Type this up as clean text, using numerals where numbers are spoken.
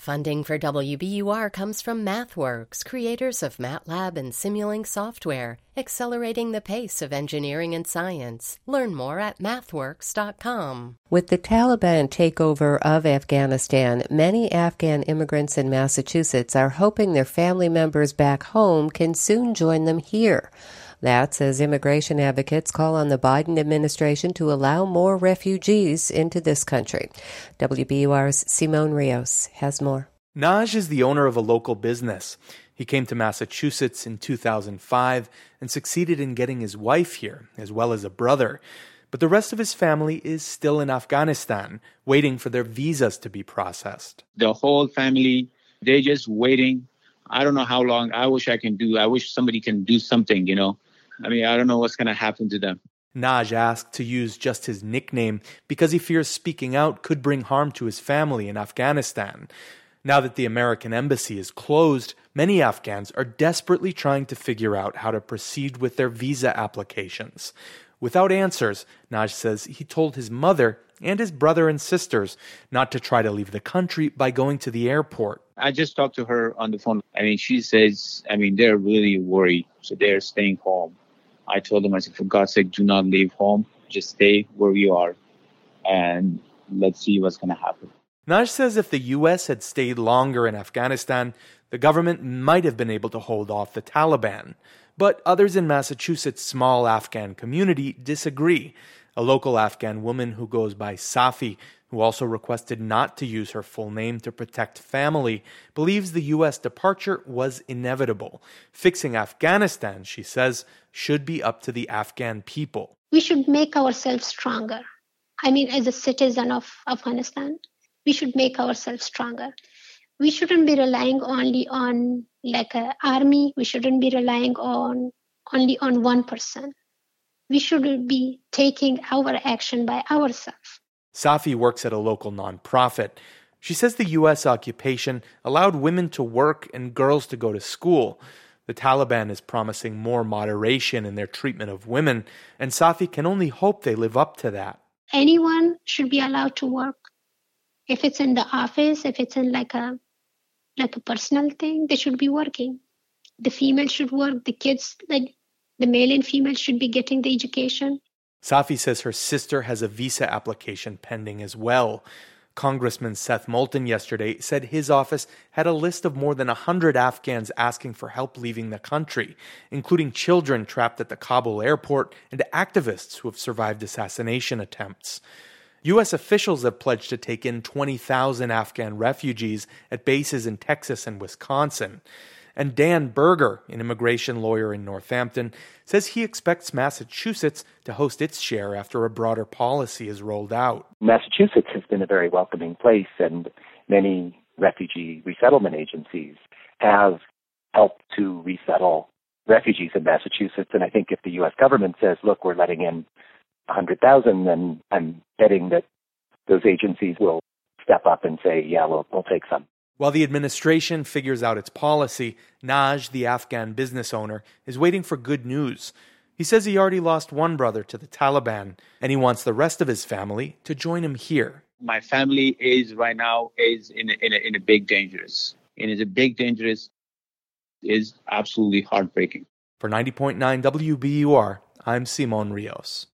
Funding for WBUR comes from MathWorks, creators of MATLAB and Simulink software, accelerating the pace of engineering and science. Learn more at mathworks.com. With the Taliban takeover of Afghanistan, many Afghan immigrants in Massachusetts are hoping their family members back home can soon join them here. That's as immigration advocates call on the Biden administration to allow more refugees into this country. WBUR's Simone Rios has more. Naj is the owner of a local business. He came to Massachusetts in 2005 and succeeded in getting his wife here, as well as a brother. But the rest of his family is still in Afghanistan, waiting for their visas to be processed. The whole family, they're just waiting. I don't know how long. I wish somebody can do something, I don't know what's going to happen to them. Naj asked to use just his nickname because he fears speaking out could bring harm to his family in Afghanistan. Now that the American embassy is closed, many Afghans are desperately trying to figure out how to proceed with their visa applications. Without answers, Naj says he told his mother and his brother and sisters not to try to leave the country by going to the airport. I just talked to her on the phone. She says, they're really worried, so they're staying home. I told them, I said, for God's sake, do not leave home. Just stay where you are, and let's see what's going to happen. Naj says if the U.S. had stayed longer in Afghanistan, the government might have been able to hold off the Taliban. But others in Massachusetts' small Afghan community disagree. A local Afghan woman who goes by Safi, who also requested not to use her full name to protect family, believes the U.S. departure was inevitable. Fixing Afghanistan, she says, should be up to the Afghan people. We should make ourselves stronger. As a citizen of Afghanistan, we should make ourselves stronger. We shouldn't be relying only on an army. We shouldn't be relying only on one person. We should be taking our action by ourselves. Safi works at a local nonprofit. She says the U.S. occupation allowed women to work and girls to go to school. The Taliban is promising more moderation in their treatment of women, and Safi can only hope they live up to that. Anyone should be allowed to work. If it's in the office, if it's in like a personal thing, they should be working. The female should work. The kids, the male and female, should be getting the education. Safi says her sister has a visa application pending as well. Congressman Seth Moulton yesterday said his office had a list of more than 100 Afghans asking for help leaving the country, including children trapped at the Kabul airport and activists who have survived assassination attempts. U.S. officials have pledged to take in 20,000 Afghan refugees at bases in Texas and Wisconsin. And Dan Berger, an immigration lawyer in Northampton, says he expects Massachusetts to host its share after a broader policy is rolled out. Massachusetts has been a very welcoming place, and many refugee resettlement agencies have helped to resettle refugees in Massachusetts. And I think if the U.S. government says, look, we're letting in 100,000, then I'm betting that those agencies will step up and say, yeah, we'll take some. While the administration figures out its policy, Naj, the Afghan business owner, is waiting for good news. He says he already lost one brother to the Taliban, and he wants the rest of his family to join him here. My family right now is in a big dangerous. And it's a big dangerous is absolutely heartbreaking. For 90.9 WBUR, I'm Simone Rios.